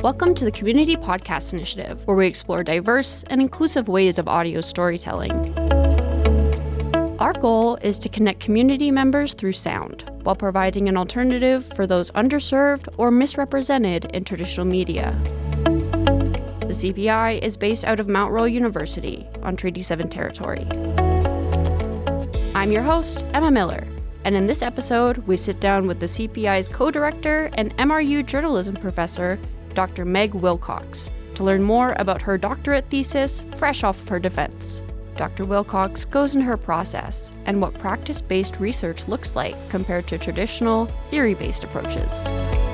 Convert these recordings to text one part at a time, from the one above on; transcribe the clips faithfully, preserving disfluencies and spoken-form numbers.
Welcome to the Community Podcast Initiative, where we explore diverse and inclusive ways of audio storytelling. Our goal is to connect community members through sound, while providing an alternative for those underserved or misrepresented in traditional media. The C P I is based out of Mount Royal University on Treaty seven territory. I'm your host, Emma Miller, and in this episode, we sit down with the C P I's co-director and M R U journalism professor, Doctor Meg Wilcox, to learn more about her doctorate thesis fresh off of her defense. Doctor Wilcox goes into her process and what practice-based research looks like compared to traditional, theory-based approaches.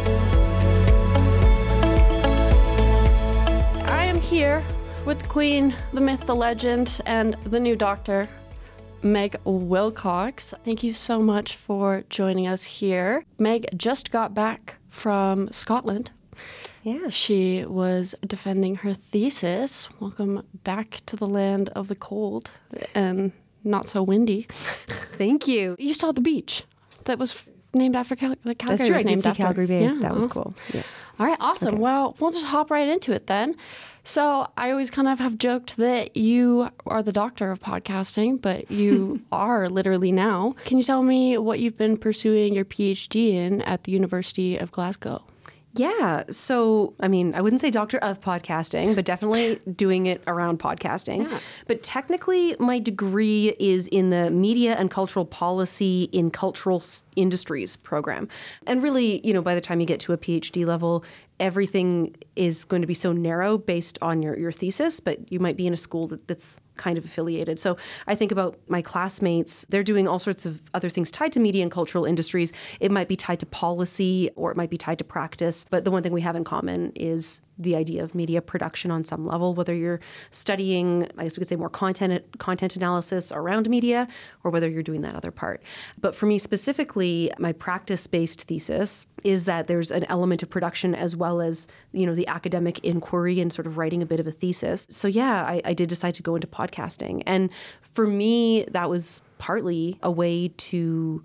I am here with the Queen, the myth, the legend, and the new doctor, Meg Wilcox. Thank you so much for joining us here. Meg just got back from Scotland. Yeah. She was defending her thesis. Welcome back to the land of the cold and not so windy. Thank you. You saw the beach that was named after Cal- the Calgary. That's right. Was named I did see after. Calgary Bay. Yeah, that was awesome. cool. Yeah. All right, awesome. Okay. Well, we'll just hop right into it then. So I always kind of have joked that you are the doctor of podcasting, but you are literally now. Can you tell me what you've been pursuing your PhD in at the University of Glasgow? Yeah. So, I mean, I wouldn't say doctor of podcasting, but definitely doing it around podcasting. Yeah. But technically, my degree is in the Media and Cultural Policy in Cultural S- Industries program. And really, you know, by the time you get to a PhD level, everything is going to be so narrow based on your, your thesis, but you might be in a school that, that's kind of affiliated. So I think about my classmates, they're doing all sorts of other things tied to media and cultural industries. It might be tied to policy or it might be tied to practice. But the one thing we have in common is the idea of media production on some level, whether you're studying, I guess we could say more content content analysis around media or whether you're doing that other part. But for me specifically, my practice-based thesis is that there's an element of production as well as, you know, the academic inquiry and sort of writing a bit of a thesis. So yeah, I, I did decide to go into podcasting. And for me, that was partly a way to,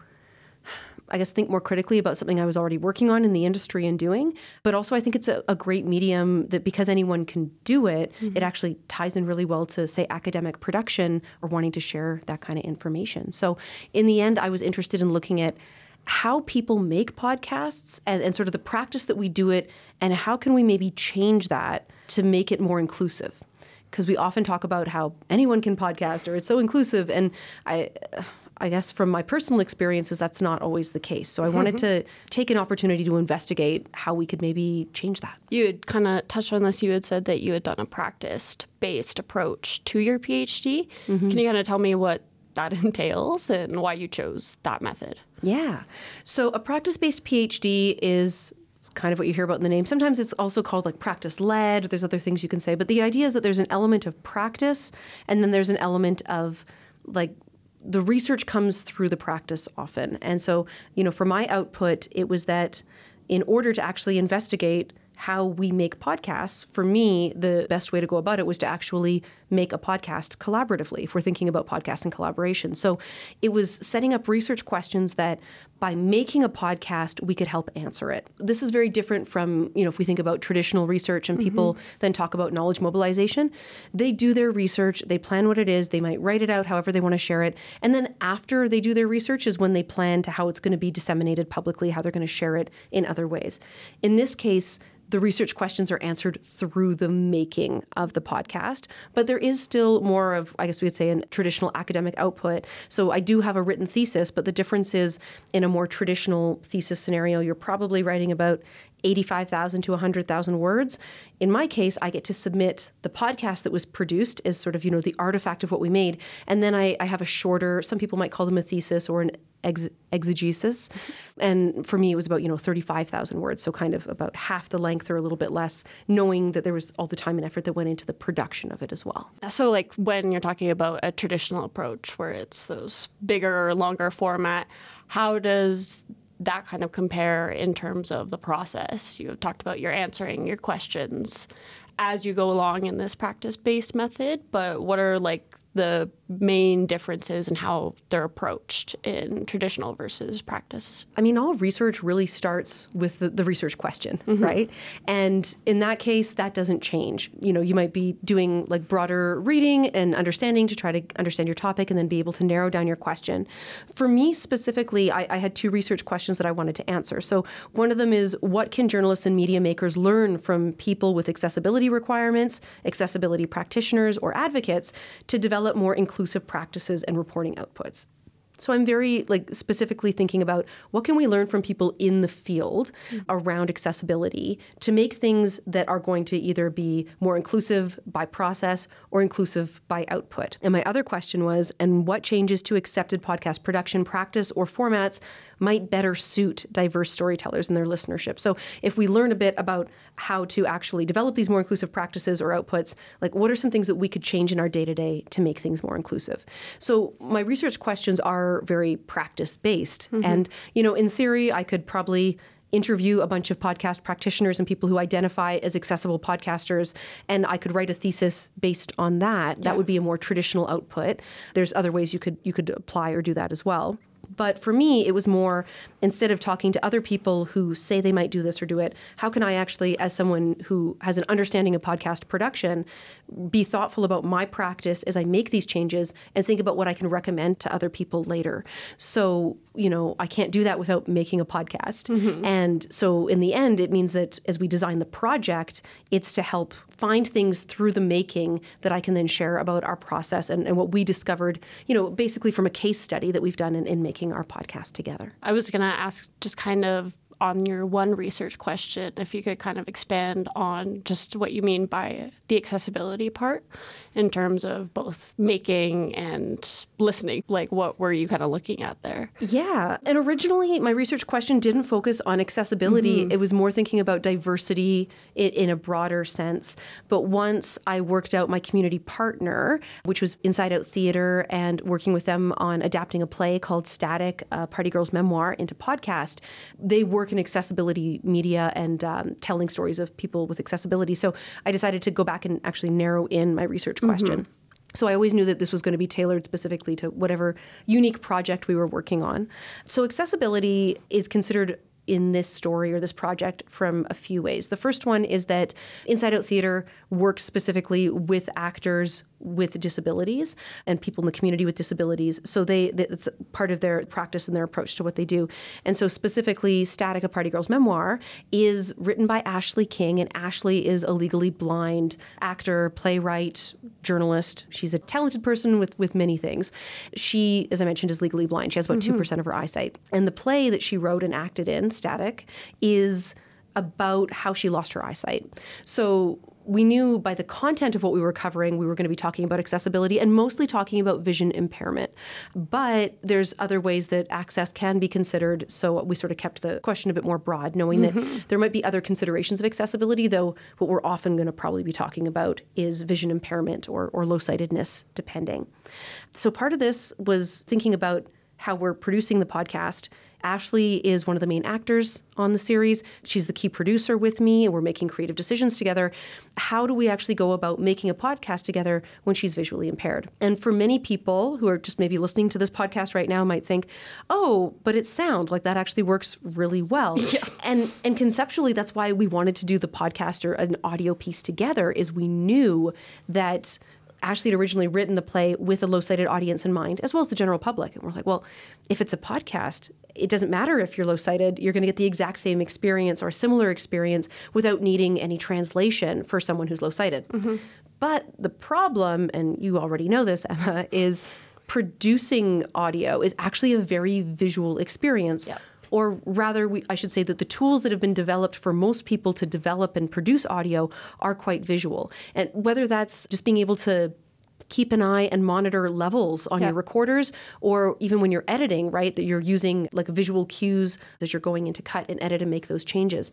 I guess, think more critically about something I was already working on in the industry and doing. But also I think it's a, a great medium that because anyone can do it, mm-hmm. it actually ties in really well to, say, academic production or wanting to share that kind of information. So in the end, I was interested in looking at how people make podcasts and, and sort of the practice that we do it and how can we maybe change that to make it more inclusive. Because we often talk about how anyone can podcast or it's so inclusive. And I I guess from my personal experiences, that's not always the case. So I mm-hmm. wanted to take an opportunity to investigate how we could maybe change that. You had kind of touched on this. You had said that you had done a practice-based approach to your PhD. Mm-hmm. Can you kind of tell me what that entails and why you chose that method? Yeah. So a practice-based PhD is kind of what you hear about in the name. Sometimes it's also called like practice-led. There's other things you can say. But the idea is that there's an element of practice and then there's an element of like the research comes through the practice often. And so, you know, for my output, it was that in order to actually investigate how we make podcasts, for me, the best way to go about it was to actually make a podcast collaboratively, if we're thinking about podcasts and collaboration. So it was setting up research questions that by making a podcast, we could help answer it. This is very different from, you know, if we think about traditional research and people mm-hmm. then talk about knowledge mobilization. They do their research, they plan what it is, they might write it out however they want to share it. And then after they do their research is when they plan to how it's going to be disseminated publicly, how they're going to share it in other ways. In this case, the research questions are answered through the making of the podcast, but there is still more of, I guess we would say, a traditional academic output. So I do have a written thesis, but the difference is in a more traditional thesis scenario, you're probably writing about eighty-five thousand to one hundred thousand words. In my case, I get to submit the podcast that was produced as sort of, you know, the artifact of what we made. And then I, I have a shorter, some people might call them a thesis or an ex- exegesis. And for me, it was about, you know, thirty-five thousand words. So kind of about half the length or a little bit less, knowing that there was all the time and effort that went into the production of it as well. So like when you're talking about a traditional approach where it's those bigger, longer format, how does that kind of compare in terms of the process? You talked about your answering your questions as you go along in this practice-based method, but what are like the main differences in how they're approached in traditional versus practice? I mean, all research really starts with the, the research question, mm-hmm. right? And in that case, that doesn't change. You know, you might be doing like broader reading and understanding to try to understand your topic and then be able to narrow down your question. For me specifically, I, I had two research questions that I wanted to answer. So one of them is, what can journalists and media makers learn from people with accessibility requirements, accessibility practitioners, or advocates to develop more inclusive practices and reporting outputs? So I'm very like specifically thinking about what can we learn from people in the field mm-hmm. around accessibility to make things that are going to either be more inclusive by process or inclusive by output. And my other question was, and what changes to accepted podcast production practice or formats might better suit diverse storytellers and their listenership? So if we learn a bit about how to actually develop these more inclusive practices or outputs, like what are some things that we could change in our day-to-day to make things more inclusive? So my research questions are very practice-based. Mm-hmm. And, you know, in theory, I could probably interview a bunch of podcast practitioners and people who identify as accessible podcasters, and I could write a thesis based on that. Yeah. That would be a more traditional output. There's other ways you could you could apply or do that as well. But for me, it was more, instead of talking to other people who say they might do this or do it, how can I actually, as someone who has an understanding of podcast production, be thoughtful about my practice as I make these changes and think about what I can recommend to other people later? So, you know, I can't do that without making a podcast. Mm-hmm. And so in the end, it means that as we design the project, it's to help find things through the making that I can then share about our process and, and what we discovered, you know, basically from a case study that we've done in, in making our podcast together. I was going to ask just kind of on your one research question, if you could kind of expand on just what you mean by the accessibility part in terms of both making and listening. Like, what were you kind of looking at there? Yeah. And originally, my research question didn't focus on accessibility. Mm-hmm. It was more thinking about diversity in, in a broader sense. But once I worked out my community partner, which was Inside Out Theatre, and working with them on adapting a play called Static, a Party Girls memoir, into podcast, they work in accessibility media and um, telling stories of people with accessibility. So I decided to go back and actually narrow in my research question. Mm-hmm. So I always knew that this was going to be tailored specifically to whatever unique project we were working on. So accessibility is considered in this story or this project from a few ways. The first one is that Inside Out Theatre works specifically with actors with disabilities and people in the community with disabilities. So they it's part of their practice and their approach to what they do. And so specifically, Static, a Party Girls memoir, is written by Ashley King, and Ashley is a legally blind actor, playwright, journalist. She's a talented person with, with many things. She, as I mentioned, is legally blind. She has about mm-hmm. two percent of her eyesight. And the play that she wrote and acted in, Static, is about how she lost her eyesight. So we knew by the content of what we were covering, we were going to be talking about accessibility and mostly talking about vision impairment. But there's other ways that access can be considered. So we sort of kept the question a bit more broad, knowing mm-hmm. that there might be other considerations of accessibility, though what we're often going to probably be talking about is vision impairment or, or low-sightedness, depending. So part of this was thinking about how we're producing the podcast. Ashley is one of the main actors on the series. She's the key producer with me, and we're making creative decisions together. How do we actually go about making a podcast together when she's visually impaired? And for many people who are just maybe listening to this podcast right now might think, oh, but it's sound, like that actually works really well. Yeah. And and conceptually, that's why we wanted to do the podcast or an audio piece together, is we knew that Ashley had originally written the play with a low-sighted audience in mind, as well as the general public. And we're like, well, if it's a podcast, it doesn't matter if you're low-sighted. You're going to get the exact same experience or a similar experience without needing any translation for someone who's low-sighted. Mm-hmm. But the problem, and you already know this, Emma, is producing audio is actually a very visual experience. Yep. Or rather, we, I should say that the tools that have been developed for most people to develop and produce audio are quite visual. And whether that's just being able to keep an eye and monitor levels on yeah. your recorders, or even when you're editing, right, that you're using like visual cues as you're going into cut and edit and make those changes.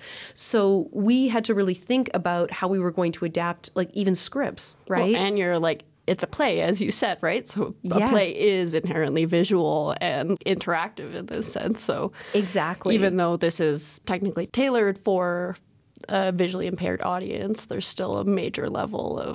So we had to really think about how we were going to adapt like even scripts, right? Well, and you're like, it's a play, as you said, right? So a yeah. play is inherently visual and interactive in this sense. So exactly, even though this is technically tailored for a visually impaired audience, there's still a major level of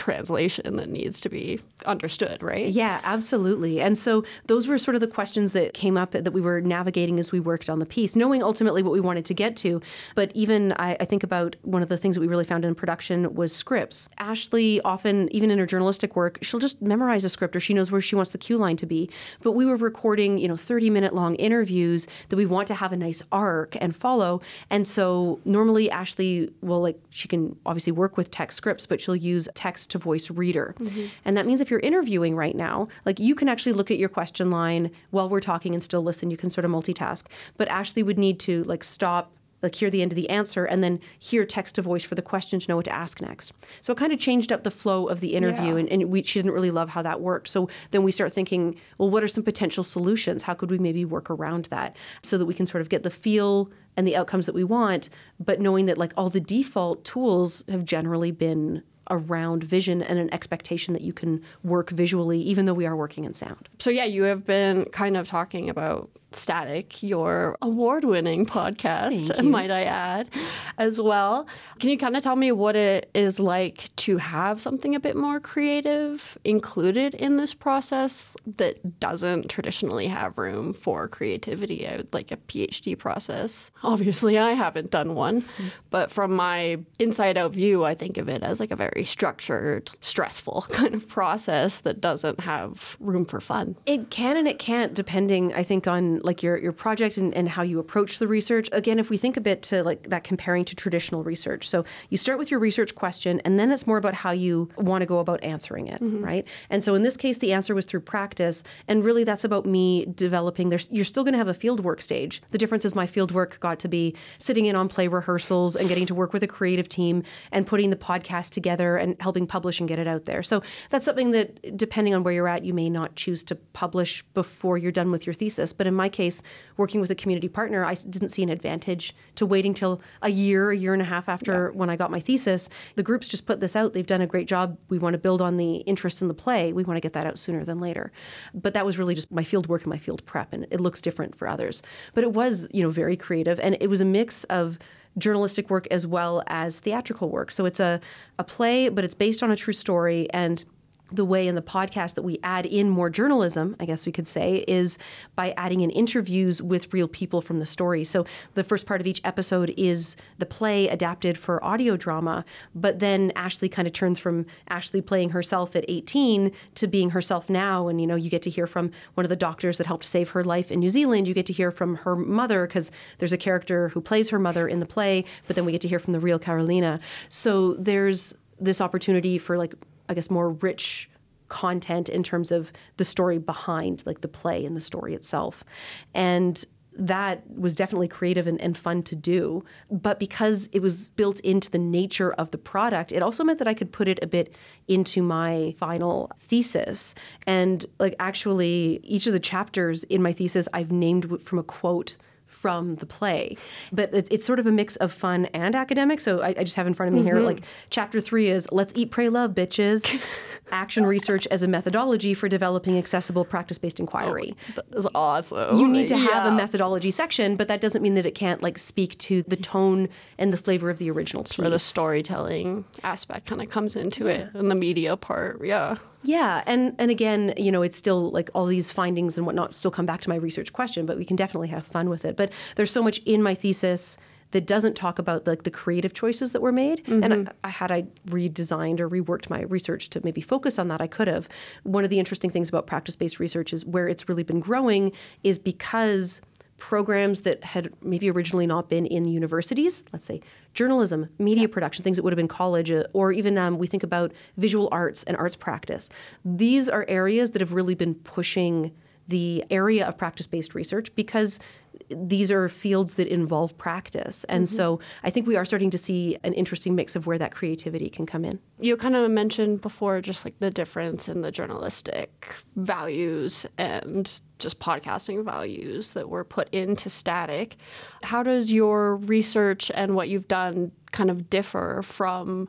translation that needs to be understood, right? Yeah, absolutely. And so those were sort of the questions that came up that we were navigating as we worked on the piece, knowing ultimately what we wanted to get to. But even I, I think about one of the things that we really found in production was scripts. Ashley often, even in her journalistic work, she'll just memorize a script, or she knows where she wants the cue line to be. But we were recording, you know, thirty minute long interviews that we want to have a nice arc and follow. And so normally Ashley will, like, she can obviously work with text scripts, but she'll use text to voice reader. Mm-hmm. And that means if you're interviewing right now, like, you can actually look at your question line while we're talking and still listen. You can sort of multitask. But Ashley would need to, like, stop, like, hear the end of the answer and then hear text to voice for the question to know what to ask next. So it kind of changed up the flow of the interview, yeah. and, and we, she didn't really love how that worked. So then we start thinking, well, what are some potential solutions? How could we maybe work around that so that we can sort of get the feel and the outcomes that we want, but knowing that, like, all the default tools have generally been around vision and an expectation that you can work visually, even though we are working in sound. So yeah, you have been kind of talking about Static, your award-winning podcast, might I add, as well. Can you kind of tell me what it is like to have something a bit more creative included in this process that doesn't traditionally have room for creativity? I would like a PhD process. Obviously, I haven't done one, mm-hmm. but from my inside-out view, I think of it as like a very structured, stressful kind of process that doesn't have room for fun. It can and it can't, depending, I think, on like your, your project and, and how you approach the research. Again, if we think a bit to like that comparing to traditional research. So you start with your research question, and then it's more about how you want to go about answering it, mm-hmm. right? And so in this case, the answer was through practice. And really that's about me developing, there's, you're still going to have a field work stage. The difference is my field work got to be sitting in on play rehearsals and getting to work with a creative team and putting the podcast together and helping publish and get it out there. So that's something that, depending on where you're at, you may not choose to publish before you're done with your thesis. But in my case, working with a community partner, I didn't see an advantage to waiting till a year, a year and a half after yeah. when I got my thesis. The groups just put this out. They've done a great job. We want to build on the interest in the play. We want to get that out sooner than later. But that was really just my field work and my field prep, and it looks different for others. But it was, you know, very creative, and it was a mix of journalistic work as well as theatrical work. So it's a, a play, but it's based on a true story. And the way in the podcast that we add in more journalism, I guess we could say, is by adding in interviews with real people from the story. So the first part of each episode is the play adapted for audio drama, but then Ashley kind of turns from Ashley playing herself at eighteen to being herself now. And, you know, you get to hear from one of the doctors that helped save her life in New Zealand. You get to hear from her mother, because there's a character who plays her mother in the play, but then we get to hear from the real Carolina. So there's this opportunity for, like, I guess, more rich content in terms of the story behind, like, the play and the story itself. And that was definitely creative and, and fun to do. But because it was built into the nature of the product, it also meant that I could put it a bit into my final thesis. And, like, actually, each of the chapters in my thesis I've named from a quote from the play. But it's, it's sort of a mix of fun and academic. So I, I just have in front of me mm-hmm. here, like, chapter three is Let's Eat, Pray, Love, Bitches. Action research as a methodology for developing accessible practice-based inquiry. Oh, that is awesome. You need to yeah. have a methodology section, but that doesn't mean that it can't, like, speak to the tone and the flavor of the original piece. Where the storytelling aspect kind of comes into yeah. it, and the media part, yeah. Yeah, and and again, you know, it's still, like, all these findings and whatnot still come back to my research question, but we can definitely have fun with it. But there's so much in my thesis that doesn't talk about, like, the creative choices that were made. Mm-hmm. And I, I, had I redesigned or reworked my research to maybe focus on that, I could have. One of the interesting things about practice-based research is where it's really been growing is because programs that had maybe originally not been in universities, let's say journalism, media yeah. production, things that would have been college, uh, or even um, we think about visual arts and arts practice. These are areas that have really been pushing the area of practice-based research because these are fields that involve practice. And mm-hmm. so I think we are starting to see an interesting mix of where that creativity can come in. You kind of mentioned before just, like, the difference in the journalistic values and just podcasting values that were put into Static. How does your research and what you've done kind of differ from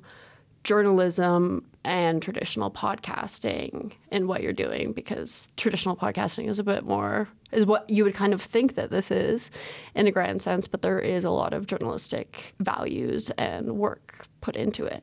journalism and traditional podcasting in what you're doing? Because traditional podcasting is a bit more, is what you would kind of think that this is in a grand sense, but there is a lot of journalistic values and work put into it.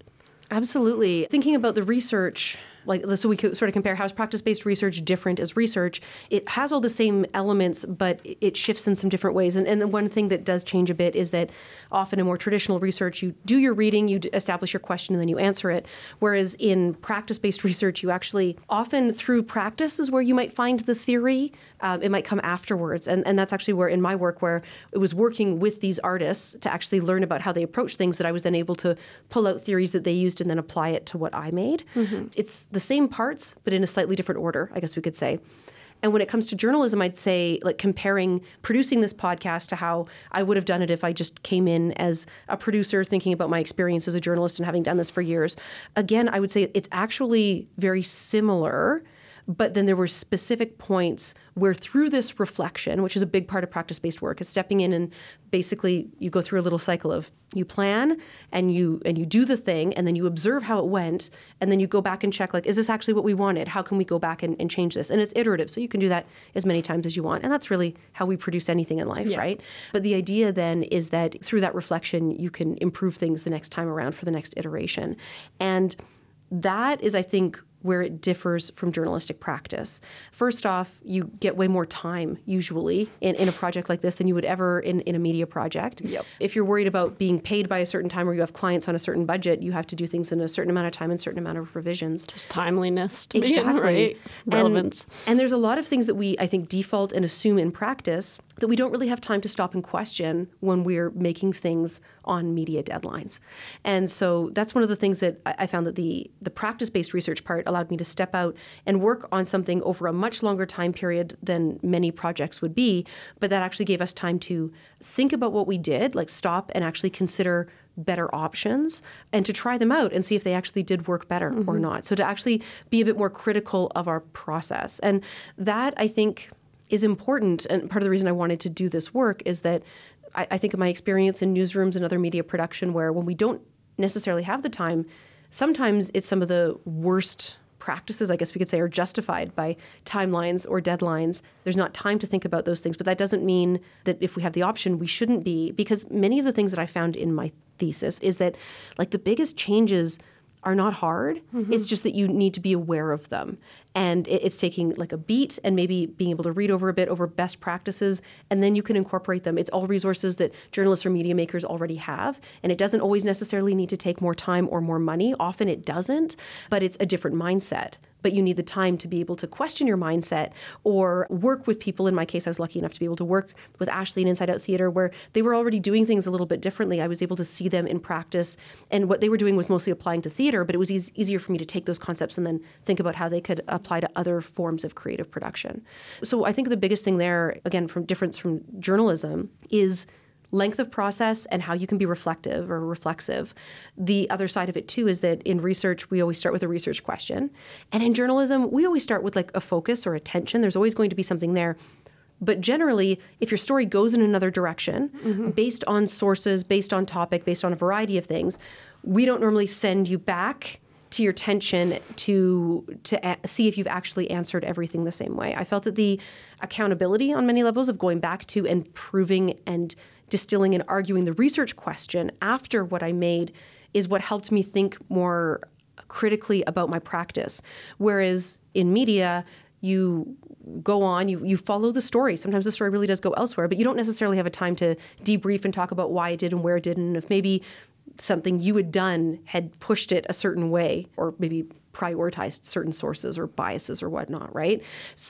Absolutely. Thinking about the research, like, so we could sort of compare how is practice-based research different as research. It has all the same elements, but it shifts in some different ways. And, and the one thing that does change a bit is that often in more traditional research, you do your reading, you establish your question, and then you answer it. Whereas in practice-based research, you actually, often through practice is where you might find the theory. Um, it might come afterwards. And, and that's actually where in my work, where it was working with these artists to actually learn about how they approach things, that I was then able to pull out theories that they used and then apply it to what I made. Mm-hmm. It's the same parts, but in a slightly different order, I guess we could say. And when it comes to journalism, I'd say, like, comparing producing this podcast to how I would have done it if I just came in as a producer, thinking about my experience as a journalist and having done this for years. Again, I would say it's actually very similar. But then there were specific points where through this reflection, which is a big part of practice-based work, is stepping in and basically you go through a little cycle of you plan and you and you do the thing and then you observe how it went and then you go back and check, like, is this actually what we wanted? How can we go back and, and change this? And it's iterative, so you can do that as many times as you want. And that's really how we produce anything in life, yeah. right? But the idea then is that through that reflection, you can improve things the next time around for the next iteration. And that is, I think, where it differs from journalistic practice. First off, you get way more time usually in, in a project like this than you would ever in, in a media project. Yep. If you're worried about being paid by a certain time or you have clients on a certain budget, you have to do things in a certain amount of time and a certain amount of revisions. Just timeliness to exactly. me, right? Relevance. And, and there's a lot of things that we, I think, default and assume in practice that we don't really have time to stop and question when we're making things on media deadlines. And so that's one of the things that I found that the, the practice-based research part allowed me to step out and work on something over a much longer time period than many projects would be, but that actually gave us time to think about what we did, like stop and actually consider better options and to try them out and see if they actually did work better mm-hmm. or not. So to actually be a bit more critical of our process. And that, I think, is important. And part of the reason I wanted to do this work is that I, I think of my experience in newsrooms and other media production where when we don't necessarily have the time, sometimes it's some of the worst practices, I guess we could say, are justified by timelines or deadlines. There's not time to think about those things. But that doesn't mean that if we have the option, we shouldn't be. Because many of the things that I found in my thesis is that, like, the biggest changes are not hard. Mm-hmm. It's just that you need to be aware of them. And it's taking like a beat and maybe being able to read over a bit over best practices, and then you can incorporate them. It's all resources that journalists or media makers already have. And it doesn't always necessarily need to take more time or more money. Often it doesn't, but it's a different mindset. But you need the time to be able to question your mindset or work with people. In my case, I was lucky enough to be able to work with Ashley and Inside Out Theatre, where they were already doing things a little bit differently. I was able to see them in practice. And what they were doing was mostly applying to theatre, but it was e- easier for me to take those concepts and then think about how they could apply to other forms of creative production. So I think the biggest thing there, again, from difference from journalism, is length of process and how you can be reflective or reflexive. The other side of it, too, is that in research, we always start with a research question. And in journalism, we always start with like a focus or attention. There's always going to be something there. But generally, if your story goes in another direction, mm-hmm. based on sources, based on topic, based on a variety of things, we don't normally send you back to your tension to to a- see if you've actually answered everything the same way. I felt that the accountability on many levels of going back to and proving and distilling and arguing the research question after what I made is what helped me think more critically about my practice. Whereas in media, you go on, you, you follow the story. Sometimes the story really does go elsewhere, but you don't necessarily have a time to debrief and talk about why it did and where it did, and if maybe something you had done had pushed it a certain way or maybe prioritized certain sources or biases or whatnot, right?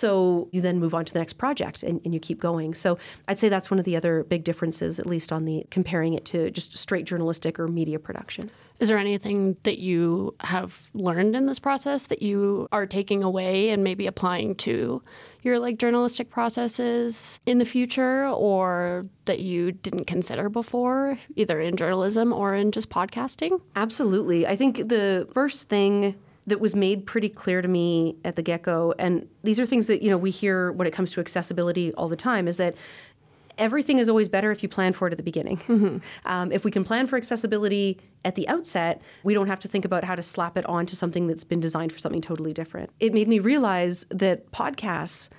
So you then move on to the next project and, and you keep going. So I'd say that's one of the other big differences, at least on the comparing it to just straight journalistic or media production. Is there anything that you have learned in this process that you are taking away and maybe applying to your like journalistic processes in the future, or that you didn't consider before, either in journalism or in just podcasting? Absolutely. I think the first thing that was made pretty clear to me at the get-go, and these are things that, you know, we hear when it comes to accessibility all the time, is that everything is always better if you plan for it at the beginning. Mm-hmm. Um, if we can plan for accessibility at the outset, we don't have to think about how to slap it onto something that's been designed for something totally different. It made me realize that podcasts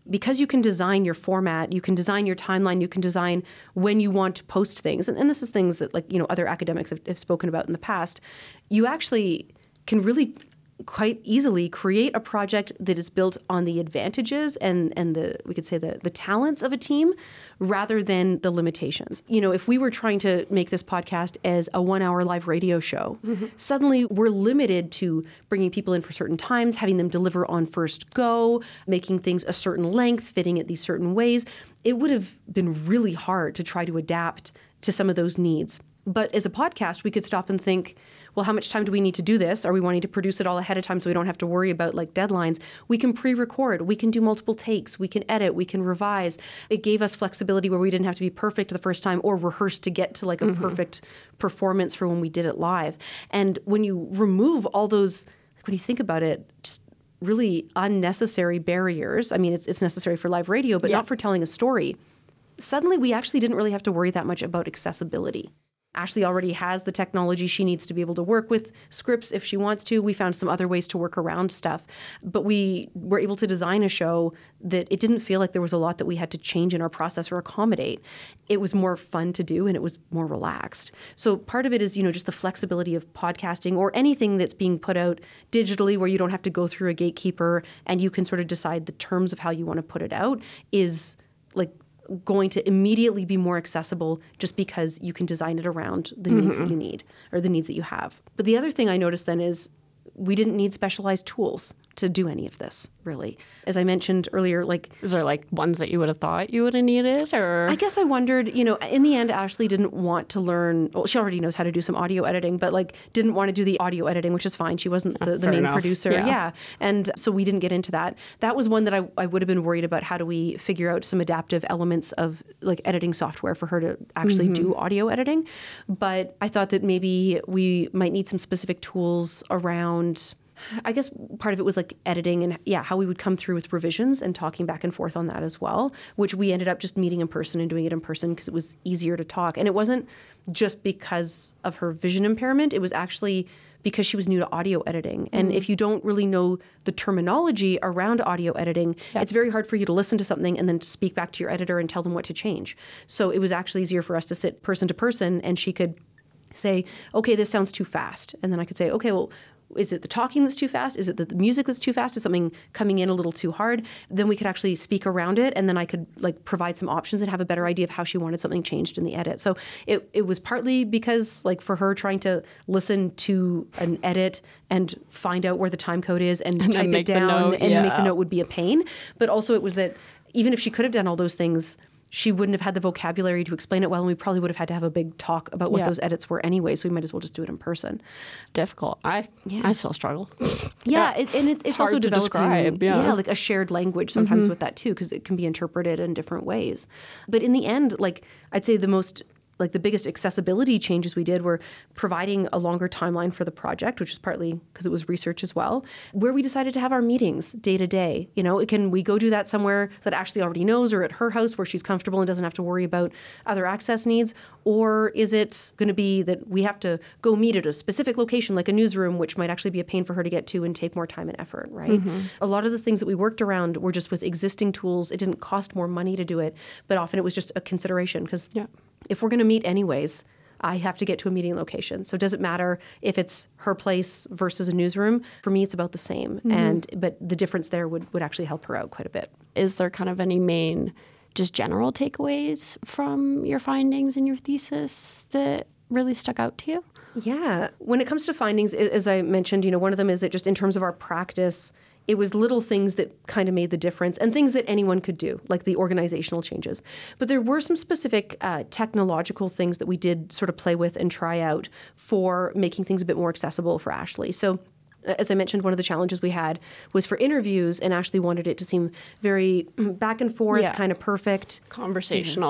because you can design your format, you can design your timeline, you can design when you want to post things. And, and this is things that like, you know, other academics have, have spoken about in the past. You actually can really quite easily create a project that is built on the advantages and, and the, we could say the, the talents of a team rather than the limitations. You know, if we were trying to make this podcast as a one hour live radio show, mm-hmm. suddenly we're limited to bringing people in for certain times, having them deliver on first go, making things a certain length, fitting it these certain ways. It would have been really hard to try to adapt to some of those needs. But as a podcast, we could stop and think, well, how much time do we need to do this? Are we wanting to produce it all ahead of time so we don't have to worry about like deadlines? We can pre-record. We can do multiple takes. We can edit. We can revise. It gave us flexibility where we didn't have to be perfect the first time or rehearse to get to like a mm-hmm. perfect performance for when we did it live. And when you remove all those, like when you think about it, just really unnecessary barriers. I mean, it's it's necessary for live radio, but yeah. not for telling a story. Suddenly, we actually didn't really have to worry that much about accessibility. Ashley already has the technology she needs to be able to work with scripts if she wants to. We found some other ways to work around stuff. But we were able to design a show that it didn't feel like there was a lot that we had to change in our process or accommodate. It was more fun to do and it was more relaxed. So part of it is, you know, just the flexibility of podcasting or anything that's being put out digitally where you don't have to go through a gatekeeper and you can sort of decide the terms of how you want to put it out is like going to immediately be more accessible just because you can design it around the mm-hmm. needs that you need or the needs that you have. But the other thing I noticed then is we didn't need specialized tools to do any of this, really. As I mentioned earlier, like... Is there like ones that you would have thought you would have needed or? I guess I wondered, you know, in the end, Ashley didn't want to learn, well, she already knows how to do some audio editing, but like didn't want to do the audio editing, which is fine. She wasn't the, the main enough. producer. Yeah. yeah. And so we didn't get into that. That was one that I, I would have been worried about. How do we figure out some adaptive elements of like editing software for her to actually mm-hmm. do audio editing? But I thought that maybe we might need some specific tools around... I guess part of it was like editing and yeah, how we would come through with revisions and talking back and forth on that as well, which we ended up just meeting in person and doing it in person because it was easier to talk. And it wasn't just because of her vision impairment. It was actually because she was new to audio editing. And mm. if you don't really know the terminology around audio editing, yep. it's very hard for you to listen to something and then speak back to your editor and tell them what to change. So it was actually easier for us to sit person to person and she could say, okay, this sounds too fast. And then I could say, okay, well, is it the talking that's too fast? Is it the music that's too fast? Is something coming in a little too hard? Then we could actually speak around it, and then I could like provide some options and have a better idea of how she wanted something changed in the edit. So it it was partly because like for her trying to listen to an edit and find out where the time code is and, and type it down and yeah. make the note would be a pain. But also it was that even if she could have done all those things, she wouldn't have had the vocabulary to explain it well, and we probably would have had to have a big talk about what yeah. those edits were anyway, so we might as well just do it in person. It's difficult. I yeah. I still struggle. Yeah, it, and it's, it's, it's also hard to developing describe, yeah. yeah, like a shared language sometimes mm-hmm. with that too, because it can be interpreted in different ways. But in the end, like I'd say the most... like the biggest accessibility changes we did were providing a longer timeline for the project, which is partly because it was research as well, where we decided to have our meetings day to day. You know, can we go do that somewhere that Ashley already knows or at her house where she's comfortable and doesn't have to worry about other access needs? Or is it going to be that we have to go meet at a specific location like a newsroom, which might actually be a pain for her to get to and take more time and effort, right? Mm-hmm. A lot of the things that we worked around were just with existing tools. It didn't cost more money to do it, but often it was just a consideration because yeah. if we're going to meet anyways, I have to get to a meeting location. So does it matter if it's her place versus a newsroom? For me, it's about the same. Mm-hmm. And but the difference there would, would actually help her out quite a bit. Is there kind of any main, just general takeaways from your findings in your thesis that really stuck out to you? Yeah. When it comes to findings, as I mentioned, you know, one of them is that just in terms of our practice, it was little things that kind of made the difference and things that anyone could do, like the organizational changes. But there were some specific uh, technological things that we did sort of play with and try out for making things a bit more accessible for Ashley. So as I mentioned, one of the challenges we had was for interviews, and Ashley wanted it to seem very back and forth, yeah. kind of perfect. Conversational. Mm-hmm.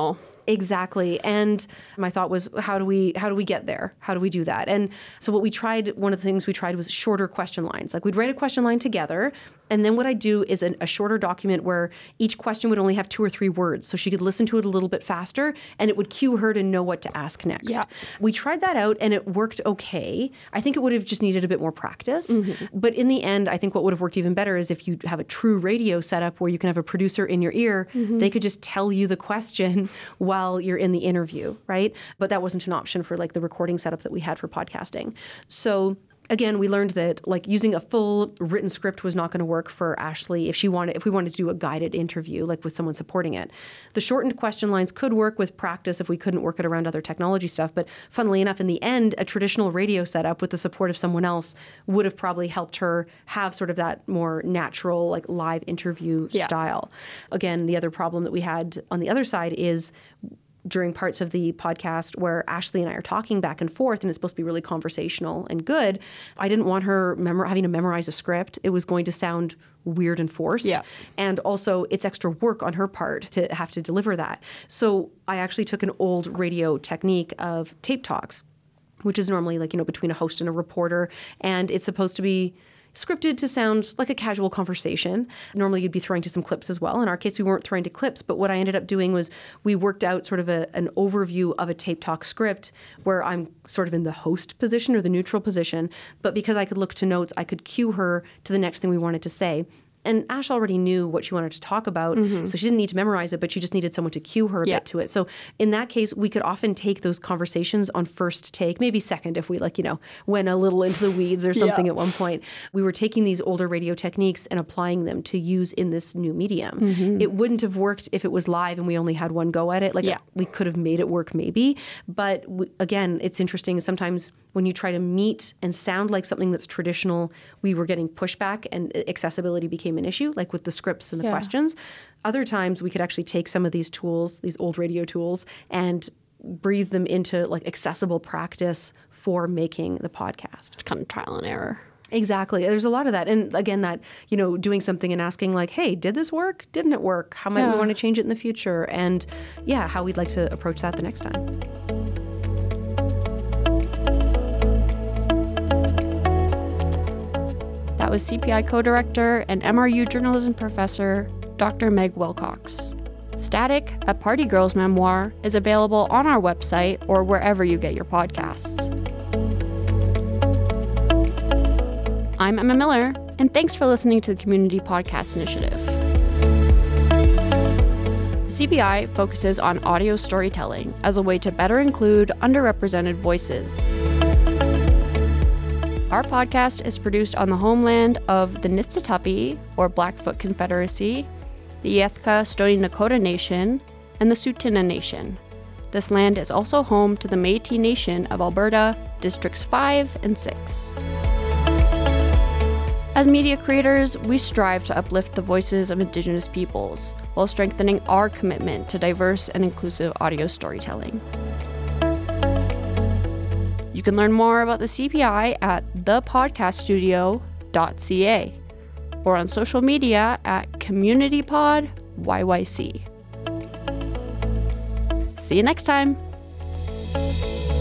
Exactly. And my thought was, how do we how do we get there? How do we do that? And so what we tried, one of the things we tried was shorter question lines. Like we'd write a question line together, and then what I'd do is an, a shorter document where each question would only have two or three words, so she could listen to it a little bit faster, and it would cue her to know what to ask next. Yeah. We tried that out, and it worked okay. I think it would have just needed a bit more practice. Mm-hmm. But in the end, I think what would have worked even better is if you have a true radio setup where you can have a producer in your ear, mm-hmm. they could just tell you the question while you're in the interview, right? But that wasn't an option for like the recording setup that we had for podcasting. So again, we learned that like using a full written script was not going to work for Ashley if she wanted, if we wanted to do a guided interview, like with someone supporting it. The shortened question lines could work with practice if we couldn't work it around other technology stuff. But funnily enough, in the end, a traditional radio setup with the support of someone else would have probably helped her have sort of that more natural, like live interview yeah. style. Again, the other problem that we had on the other side is during parts of the podcast where Ashley and I are talking back and forth and it's supposed to be really conversational and good, I didn't want her memor- having to memorize a script. It was going to sound weird and forced. Yeah. And also it's extra work on her part to have to deliver that. So I actually took an old radio technique of tape talks, which is normally like, you know, between a host and a reporter. And it's supposed to be scripted to sound like a casual conversation. Normally you'd be throwing to some clips as well. In our case, we weren't throwing to clips, but what I ended up doing was we worked out sort of a, an overview of a tape talk script where I'm sort of in the host position or the neutral position, but because I could look to notes, I could cue her to the next thing we wanted to say. And Ash already knew what she wanted to talk about, mm-hmm. so she didn't need to memorize it, but she just needed someone to cue her a yeah. bit to it. So in that case, we could often take those conversations on first take, maybe second if we like, you know, went a little into the weeds or something yeah. at one point. We were taking these older radio techniques and applying them to use in this new medium. Mm-hmm. It wouldn't have worked if it was live and we only had one go at it. Like yeah. we could have made it work maybe. But we, again, it's interesting sometimes when you try to meet and sound like something that's traditional, we were getting pushback and accessibility became an issue, like with the scripts and the yeah. questions. Other times we could actually take some of these tools, these old radio tools, and breathe them into like accessible practice for making the podcast. It's kind of trial and error. Exactly. There's a lot of that. And again, that, you know, doing something and asking like, hey, did this work? Didn't it work? How might yeah. we want to change it in the future? And yeah, how we'd like to approach that the next time. That was C P I co-director and M R U journalism professor, Doctor Meg Wilcox. Static, a Party Girls memoir, is available on our website or wherever you get your podcasts. I'm Emma Miller, and thanks for listening to the Community Podcast Initiative. The C P I focuses on audio storytelling as a way to better include underrepresented voices. Our podcast is produced on the homeland of the Niitsitapi, or Blackfoot Confederacy, the Yethka Stoney Nakoda Nation, and the Tsuut'ina Nation. This land is also home to the Métis Nation of Alberta, Districts five and six. As media creators, we strive to uplift the voices of Indigenous peoples while strengthening our commitment to diverse and inclusive audio storytelling. You can learn more about the C P I at the podcast studio dot c a or on social media at CommunityPod Y Y C. See you next time.